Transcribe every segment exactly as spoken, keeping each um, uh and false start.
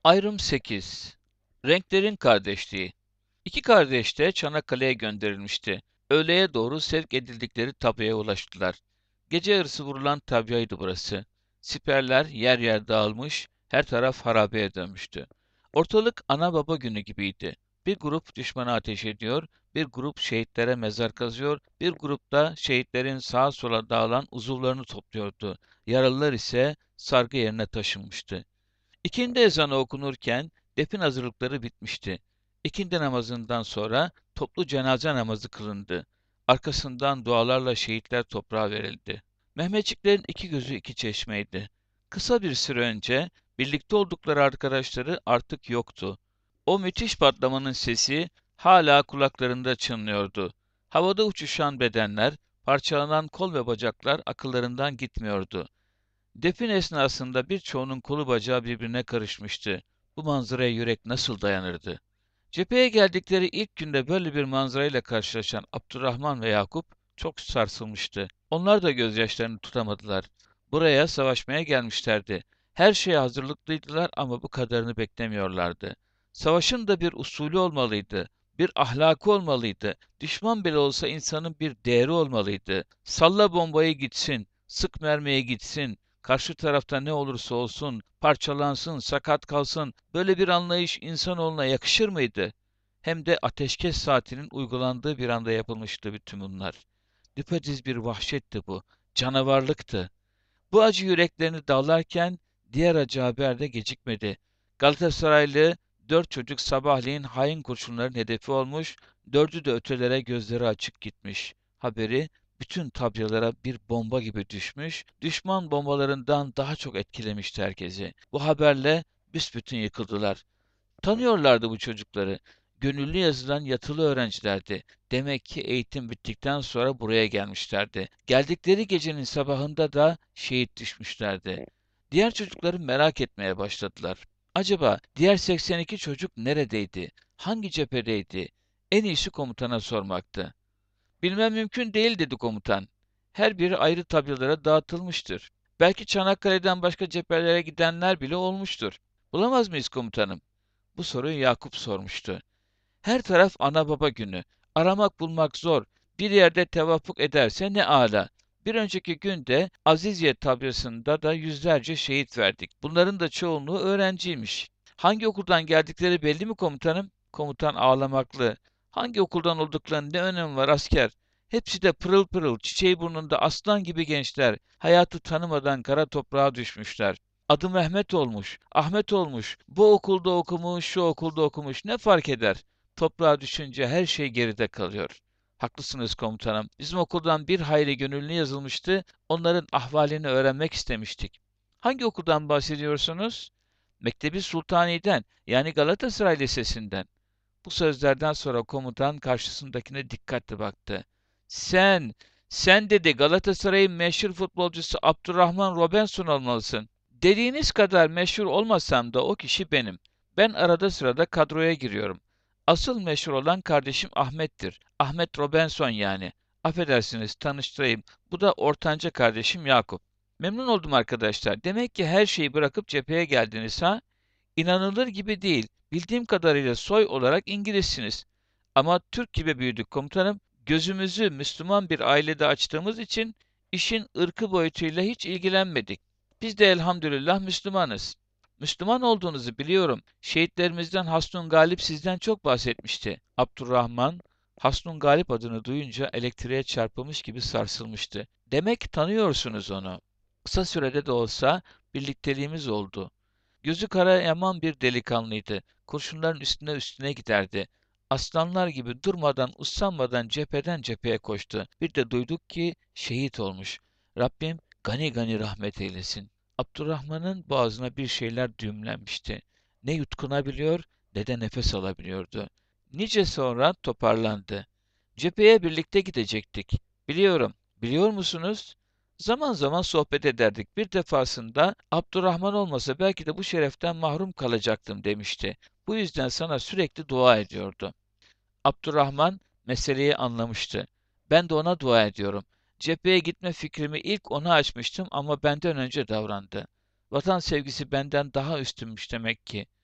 Ayrım sekiz. Renklerin kardeşliği. İki kardeş de Çanakkale'ye gönderilmişti. Öğleye doğru sevk edildikleri tabyaya ulaştılar. Gece yarısı vurulan tabyaydı burası. Siperler yer yer dağılmış, her taraf harabeye dönmüştü. Ortalık ana baba günü gibiydi. Bir grup düşmana ateş ediyor, bir grup şehitlere mezar kazıyor, bir grup da şehitlerin sağa sola dağılan uzuvlarını topluyordu. Yaralılar ise sargı yerine taşınmıştı. İkindi ezanı okunurken defin hazırlıkları bitmişti. İkindi namazından sonra toplu cenaze namazı kılındı. Arkasından dualarla şehitler toprağa verildi. Mehmetçiklerin iki gözü iki çeşmeydi. Kısa bir süre önce birlikte oldukları arkadaşları artık yoktu. O müthiş patlamanın sesi hala kulaklarında çınlıyordu. Havada uçuşan bedenler, parçalanan kol ve bacaklar akıllarından gitmiyordu. Defin esnasında birçoğunun kolu bacağı birbirine karışmıştı. Bu manzaraya yürek nasıl dayanırdı? Cepheye geldikleri ilk günde böyle bir manzarayla karşılaşan Abdurrahman ve Yakup çok sarsılmıştı. Onlar da gözyaşlarını tutamadılar. Buraya savaşmaya gelmişlerdi. Her şeye hazırlıklıydılar ama bu kadarını beklemiyorlardı. Savaşın da bir usulü olmalıydı. Bir ahlakı olmalıydı. Düşman bile olsa insanın bir değeri olmalıydı. Salla bombayı gitsin, sık mermiye gitsin, karşı tarafta ne olursa olsun, parçalansın, sakat kalsın, böyle bir anlayış insanoğluna yakışır mıydı? Hem de ateşkes saatinin uygulandığı bir anda yapılmıştı bütün bunlar. Düpedüz bir vahşetti bu, canavarlıktı. Bu acı yüreklerini dağlarken diğer acı haber de gecikmedi. Galatasaraylı dört çocuk sabahleyin hain kurşunların hedefi olmuş, dördü de ötelere gözleri açık gitmiş. Haberi bütün tabyalara bir bomba gibi düşmüş, düşman bombalarından daha çok etkilemişti herkesi. Bu haberle büsbütün yıkıldılar. Tanıyorlardı bu çocukları. Gönüllü yazılan yatılı öğrencilerdi. Demek ki eğitim bittikten sonra buraya gelmişlerdi. Geldikleri gecenin sabahında da şehit düşmüşlerdi. Diğer çocukları merak etmeye başladılar. Acaba diğer seksen iki çocuk neredeydi? Hangi cephedeydi? En iyisi komutana sormaktı. Bilmem mümkün değil dedi komutan. Her biri ayrı tabyalara dağıtılmıştır. Belki Çanakkale'den başka cephelere gidenler bile olmuştur. Bulamaz mıyız komutanım? Bu soruyu Yakup sormuştu. Her taraf ana baba günü. Aramak bulmak zor. Bir yerde tevaffuk ederse ne âlâ. Bir önceki günde Azizye tabyasında da yüzlerce şehit verdik. Bunların da çoğunluğu öğrenciymiş. Hangi okuldan geldikleri belli mi komutanım? Komutan ağlamaklı. Hangi okuldan olduklarının ne önemi var asker? Hepsi de pırıl pırıl, çiçeği burnunda aslan gibi gençler. Hayatı tanımadan kara toprağa düşmüşler. Adı Mehmet olmuş, Ahmet olmuş, bu okulda okumuş, şu okulda okumuş, ne fark eder? Toprağa düşünce her şey geride kalıyor. Haklısınız komutanım. Bizim okuldan bir hayli gönüllü yazılmıştı. Onların ahvalini öğrenmek istemiştik. Hangi okuldan bahsediyorsunuz? Mektebi Sultani'den, yani Galatasaray Lisesi'nden. Bu sözlerden sonra komutan karşısındakine dikkatli baktı. Sen, sen dedi Galatasaray'ın meşhur futbolcusu Abdurrahman Robinson olmalısın. Dediğiniz kadar meşhur olmasam da o kişi benim. Ben arada sırada kadroya giriyorum. Asıl meşhur olan kardeşim Ahmet'tir. Ahmet Robinson yani. Affedersiniz tanıştırayım. Bu da ortanca kardeşim Yakup. Memnun oldum arkadaşlar. Demek ki her şeyi bırakıp cepheye geldiniz ha? İnanılır gibi değil. Bildiğim kadarıyla soy olarak İngilizsiniz. Ama Türk gibi büyüdük komutanım. Gözümüzü Müslüman bir ailede açtığımız için işin ırkı boyutuyla hiç ilgilenmedik. Biz de elhamdülillah Müslümanız. Müslüman olduğunuzu biliyorum. Şehitlerimizden Hasnun Galip sizden çok bahsetmişti. Abdurrahman, Hasnun Galip adını duyunca elektriğe çarpılmış gibi sarsılmıştı. Demek tanıyorsunuz onu. Kısa sürede de olsa birlikteliğimiz oldu. Gözü kara yaman bir delikanlıydı. Kurşunların üstüne üstüne giderdi. Aslanlar gibi durmadan, usanmadan cepheden cepheye koştu. Bir de duyduk ki şehit olmuş. Rabbim gani gani rahmet eylesin. Abdurrahman'ın boğazına bir şeyler düğümlenmişti. Ne yutkunabiliyor ne de nefes alabiliyordu. Nice sonra toparlandı. Cepheye birlikte gidecektik. Biliyorum. Biliyor musunuz? Zaman zaman sohbet ederdik. Bir defasında Abdurrahman olmasa belki de bu şereften mahrum kalacaktım demişti. Bu yüzden sana sürekli dua ediyordu. Abdurrahman meseleyi anlamıştı. Ben de ona dua ediyorum. Cepheye gitme fikrimi ilk ona açmıştım ama benden önce davrandı. Vatan sevgisi benden daha üstünmüş demek ki.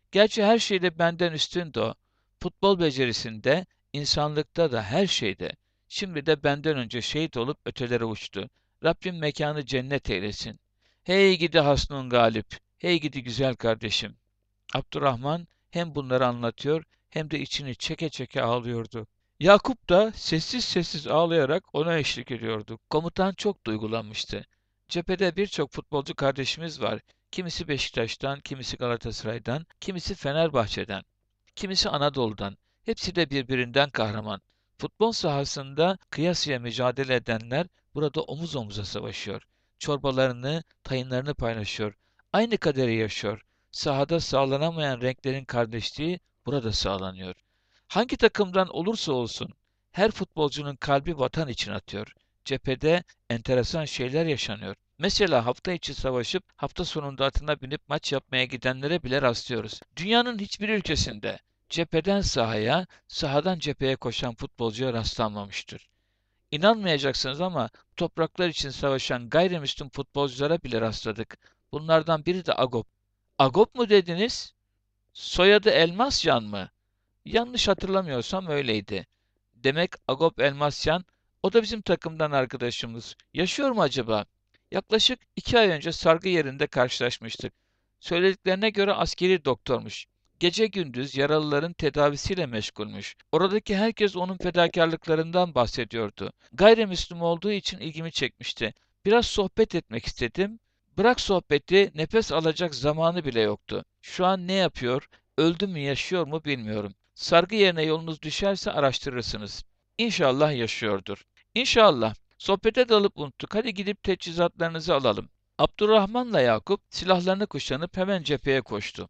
Gerçi her şeyde benden üstündü o. Futbol becerisinde, insanlıkta da her şeyde. Şimdi de benden önce şehit olup ötelere uçtu. Rabbim mekanı cennet eylesin. Hey gidi Hasnun Galip, hey gidi güzel kardeşim. Abdurrahman hem bunları anlatıyor hem de içini çeke çeke ağlıyordu. Yakup da sessiz sessiz ağlayarak ona eşlik ediyordu. Komutan çok duygulanmıştı. Cephede birçok futbolcu kardeşimiz var. Kimisi Beşiktaş'tan, kimisi Galatasaray'dan, kimisi Fenerbahçe'den, kimisi Anadolu'dan. Hepsi de birbirinden kahraman. Futbol sahasında kıyasıya mücadele edenler burada omuz omuza savaşıyor. Çorbalarını, tayınlarını paylaşıyor. Aynı kaderi yaşıyor. Sahada sağlanamayan renklerin kardeşliği burada sağlanıyor. Hangi takımdan olursa olsun her futbolcunun kalbi vatan için atıyor. Cephede enteresan şeyler yaşanıyor. Mesela hafta içi savaşıp hafta sonunda atına binip maç yapmaya gidenlere bile rastlıyoruz. Dünyanın hiçbir ülkesinde cepheden sahaya, sahadan cepheye koşan futbolcuya rastlanmamıştır. İnanmayacaksınız ama topraklar için savaşan gayrimüslim futbolculara bile rastladık. Bunlardan biri de Agop. Agop mu dediniz? Soyadı Elmasyan mı? Yanlış hatırlamıyorsam öyleydi. Demek Agop Elmasyan, o da bizim takımdan arkadaşımız. Yaşıyor mu acaba? Yaklaşık iki ay önce sargı yerinde karşılaşmıştık. Söylediklerine göre askeri doktormuş. Gece gündüz yaralıların tedavisiyle meşgulmüş. Oradaki herkes onun fedakarlıklarından bahsediyordu. Gayrimüslim olduğu için ilgimi çekmişti. Biraz sohbet etmek istedim. Bırak sohbeti, nefes alacak zamanı bile yoktu. Şu an ne yapıyor, öldü mü yaşıyor mu bilmiyorum. Sargı yerine yolunuz düşerse araştırırsınız. İnşallah yaşıyordur. İnşallah. Sohbete dalıp unuttuk. Hadi gidip teçhizatlarınızı alalım. Abdurrahman'la Yakup silahlarını kuşanıp hemen cepheye koştu.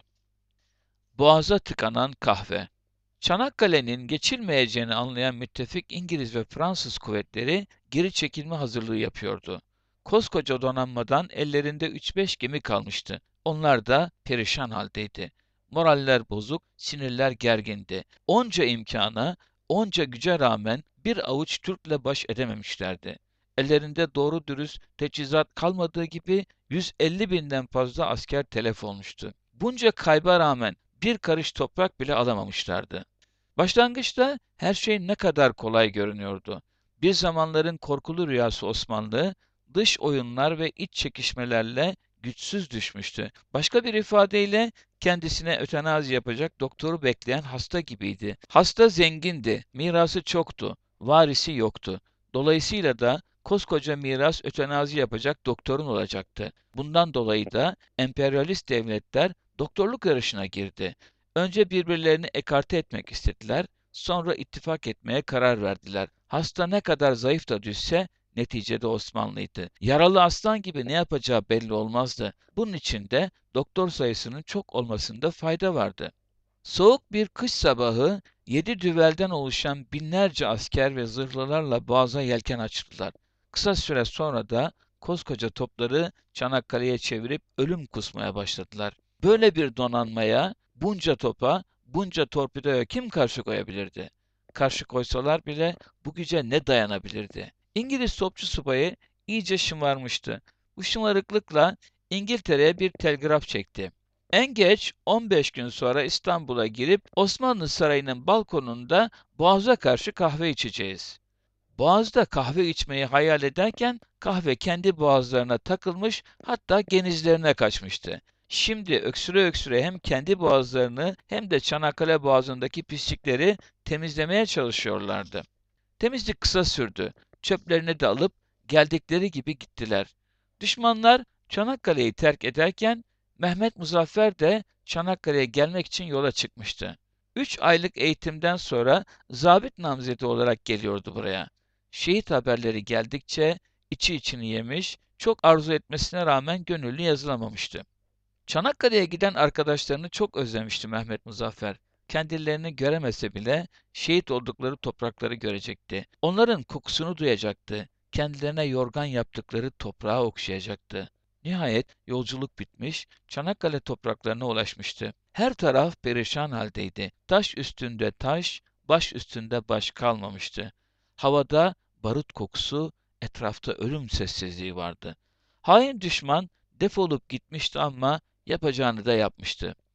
Boğaza tıkanan kahve. Çanakkale'nin geçilmeyeceğini anlayan müttefik İngiliz ve Fransız kuvvetleri geri çekilme hazırlığı yapıyordu. Koskoca donanmadan ellerinde üç beş gemi kalmıştı. Onlar da perişan haldeydi. Moraller bozuk, sinirler gergindi. Onca imkana, onca güce rağmen bir avuç Türk'le baş edememişlerdi. Ellerinde doğru dürüst teçhizat kalmadığı gibi yüz elli binden fazla asker telef olmuştu. Bunca kayba rağmen bir karış toprak bile alamamışlardı. Başlangıçta her şey ne kadar kolay görünüyordu. Bir zamanların korkulu rüyası Osmanlı, dış oyunlar ve iç çekişmelerle güçsüz düşmüştü. Başka bir ifadeyle kendisine ötenazi yapacak doktoru bekleyen hasta gibiydi. Hasta zengindi, mirası çoktu, varisi yoktu. Dolayısıyla da koskoca miras ötenazi yapacak doktorun olacaktı. Bundan dolayı da emperyalist devletler doktorluk yarışına girdi. Önce birbirlerini ekarte etmek istediler, sonra ittifak etmeye karar verdiler. Hasta ne kadar zayıf da düşse neticede Osmanlıydı. Yaralı aslan gibi ne yapacağı belli olmazdı. Bunun için de doktor sayısının çok olmasında fayda vardı. Soğuk bir kış sabahı yedi düvelden oluşan binlerce asker ve zırhlılarla boğaza yelken açtılar. Kısa süre sonra da koskoca topları Çanakkale'ye çevirip ölüm kusmaya başladılar. Böyle bir donanmaya, bunca topa, bunca torpidoya kim karşı koyabilirdi? Karşı koysalar bile bu güce ne dayanabilirdi? İngiliz topçu subayı iyice şımarmıştı. Bu şımarıklıkla İngiltere'ye bir telgraf çekti. En geç on beş gün sonra İstanbul'a girip Osmanlı Sarayı'nın balkonunda Boğaz'a karşı kahve içeceğiz. Boğaz'da kahve içmeyi hayal ederken kahve kendi boğazlarına takılmış, hatta genizlerine kaçmıştı. Şimdi öksüre öksüre hem kendi boğazlarını hem de Çanakkale Boğazı'ndaki pislikleri temizlemeye çalışıyorlardı. Temizlik kısa sürdü. Çöplerini de alıp geldikleri gibi gittiler. Düşmanlar Çanakkale'yi terk ederken Mehmet Muzaffer de Çanakkale'ye gelmek için yola çıkmıştı. Üç aylık eğitimden sonra zabit namzeti olarak geliyordu buraya. Şehit haberleri geldikçe içi içini yemiş, çok arzu etmesine rağmen gönüllü yazılamamıştı. Çanakkale'ye giden arkadaşlarını çok özlemişti Mehmet Muzaffer. Kendilerini göremese bile şehit oldukları toprakları görecekti. Onların kokusunu duyacaktı. Kendilerine yorgan yaptıkları toprağı okşayacaktı. Nihayet yolculuk bitmiş, Çanakkale topraklarına ulaşmıştı. Her taraf perişan haldeydi. Taş üstünde taş, baş üstünde baş kalmamıştı. Havada barut kokusu, etrafta ölüm sessizliği vardı. Hain düşman defolup gitmişti ama yapacağını da yapmıştı.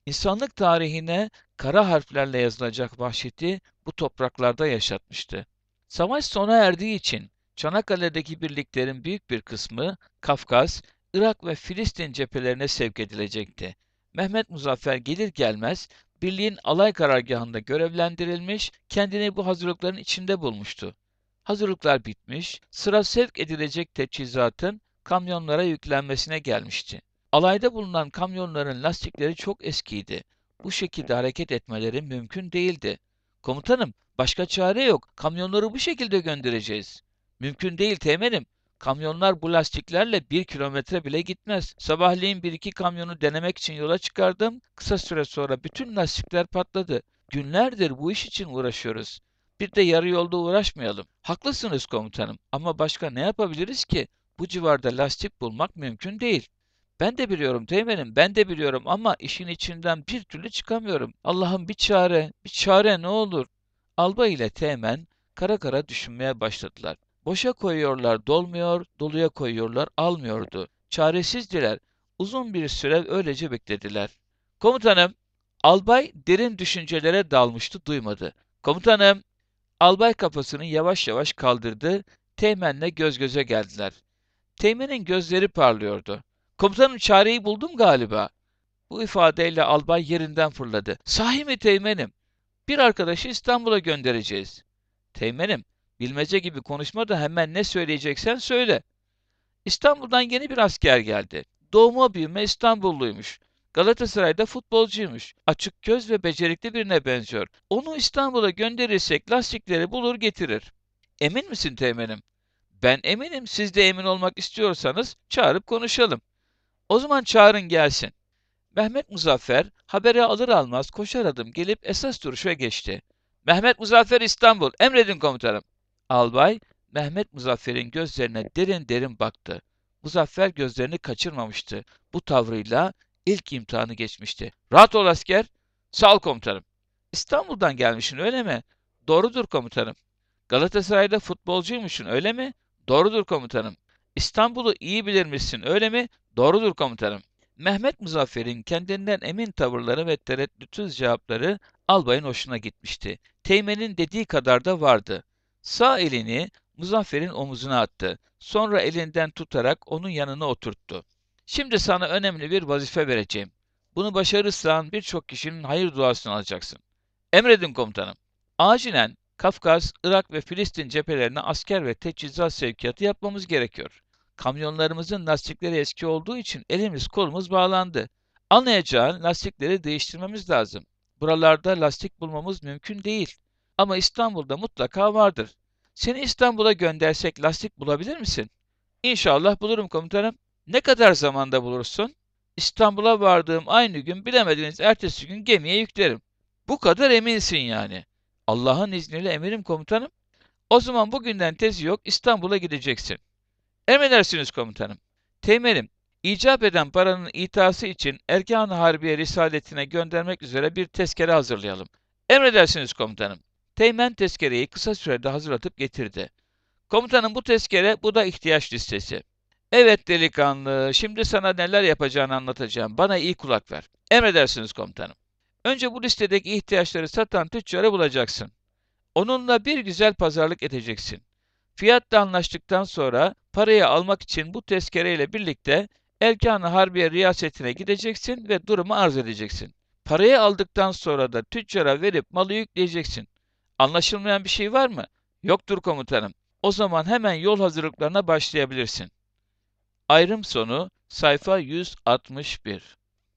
İnsanlık tarihine kara harflerle yazılacak vahşeti bu topraklarda yaşatmıştı. Savaş sona erdiği için Çanakkale'deki birliklerin büyük bir kısmı Kafkas, Irak ve Filistin cephelerine sevk edilecekti. Mehmet Muzaffer gelir gelmez birliğin alay karargahında görevlendirilmiş, kendini bu hazırlıkların içinde bulmuştu. Hazırlıklar bitmiş, sıra sevk edilecek teçhizatın kamyonlara yüklenmesine gelmişti. Alayda bulunan kamyonların lastikleri çok eskiydi. Bu şekilde hareket etmeleri mümkün değildi. Komutanım, başka çare yok. Kamyonları bu şekilde göndereceğiz. Mümkün değil teğmenim. Kamyonlar bu lastiklerle bir kilometre bile gitmez. Sabahleyin bir iki kamyonu denemek için yola çıkardım. Kısa süre sonra bütün lastikler patladı. Günlerdir bu iş için uğraşıyoruz. Bir de yarı yolda uğraşmayalım. Haklısınız komutanım ama başka ne yapabiliriz ki? Bu civarda lastik bulmak mümkün değil. Ben de biliyorum teğmenim, ben de biliyorum ama işin içinden bir türlü çıkamıyorum. Allah'ım bir çare, bir çare ne olur. Albay ile teğmen kara kara düşünmeye başladılar. Boşa koyuyorlar dolmuyor, doluya koyuyorlar almıyordu. Çaresizdiler. Uzun bir süre öylece beklediler. Komutanım, albay derin düşüncelere dalmıştı duymadı. Komutanım, albay kafasını yavaş yavaş kaldırdı, teğmenle göz göze geldiler. Teğmenin gözleri parlıyordu. Komutanım çareyi buldum galiba. Bu ifadeyle albay yerinden fırladı. Sahi mi teğmenim? Bir arkadaşı İstanbul'a göndereceğiz. Teğmenim, bilmece gibi konuşma da hemen ne söyleyeceksen söyle. İstanbul'dan yeni bir asker geldi. Doğma büyüme İstanbulluymuş. Galatasaray'da futbolcuymuş. Açık göz ve becerikli birine benziyor. Onu İstanbul'a gönderirsek lastikleri bulur getirir. Emin misin teğmenim? Ben eminim. Siz de emin olmak istiyorsanız çağırıp konuşalım. O zaman çağırın gelsin. Mehmet Muzaffer haberi alır almaz koşar adım gelip esas duruşa geçti. Mehmet Muzaffer İstanbul, emredin komutanım. Albay, Mehmet Muzaffer'in gözlerine derin derin baktı. Muzaffer gözlerini kaçırmamıştı. Bu tavrıyla ilk imtihanı geçmişti. Rahat ol asker. Sağ ol komutanım. İstanbul'dan gelmişsin öyle mi? Doğrudur komutanım. Galatasaray'da futbolcuymuşsun öyle mi? Doğrudur komutanım. İstanbul'u iyi bilirmişsin öyle mi? Doğrudur komutanım. Mehmet Muzaffer'in kendinden emin tavırları ve tereddütsüz cevapları albayın hoşuna gitmişti. Teğmen'in dediği kadar da vardı. Sağ elini Muzaffer'in omuzuna attı. Sonra elinden tutarak onun yanına oturttu. Şimdi sana önemli bir vazife vereceğim. Bunu başarırsan birçok kişinin hayır duasını alacaksın. Emredin komutanım. Acilen Kafkas, Irak ve Filistin cephelerine asker ve teçhizat sevkiyatı yapmamız gerekiyor. Kamyonlarımızın lastikleri eski olduğu için elimiz kolumuz bağlandı. Anlayacağın lastikleri değiştirmemiz lazım. Buralarda lastik bulmamız mümkün değil. Ama İstanbul'da mutlaka vardır. Seni İstanbul'a göndersek lastik bulabilir misin? İnşallah bulurum komutanım. Ne kadar zamanda bulursun? İstanbul'a vardığım aynı gün bilemediniz ertesi gün gemiye yüklerim. Bu kadar eminsin yani. Allah'ın izniyle emirim komutanım. O zaman bugünden tezi yok İstanbul'a gideceksin. Emredersiniz komutanım. Teğmenim, icap eden paranın itası için Erkan-ı Harbiye Risaletine göndermek üzere bir tezkere hazırlayalım. Emredersiniz komutanım. Teğmen tezkereyi kısa sürede hazırlatıp getirdi. Komutanım bu tezkere, bu da ihtiyaç listesi. Evet delikanlı, şimdi sana neler yapacağını anlatacağım. Bana iyi kulak ver. Emredersiniz komutanım. Önce bu listedeki ihtiyaçları satan tüccarı bulacaksın. Onunla bir güzel pazarlık edeceksin. Fiyatta anlaştıktan sonra parayı almak için bu tezkereyle birlikte Erkan-ı Harbiye riyasetine gideceksin ve durumu arz edeceksin. Parayı aldıktan sonra da tüccara verip malı yükleyeceksin. Anlaşılmayan bir şey var mı? Yoktur komutanım. O zaman hemen yol hazırlıklarına başlayabilirsin. Ayrım sonu sayfa yüz altmış bir.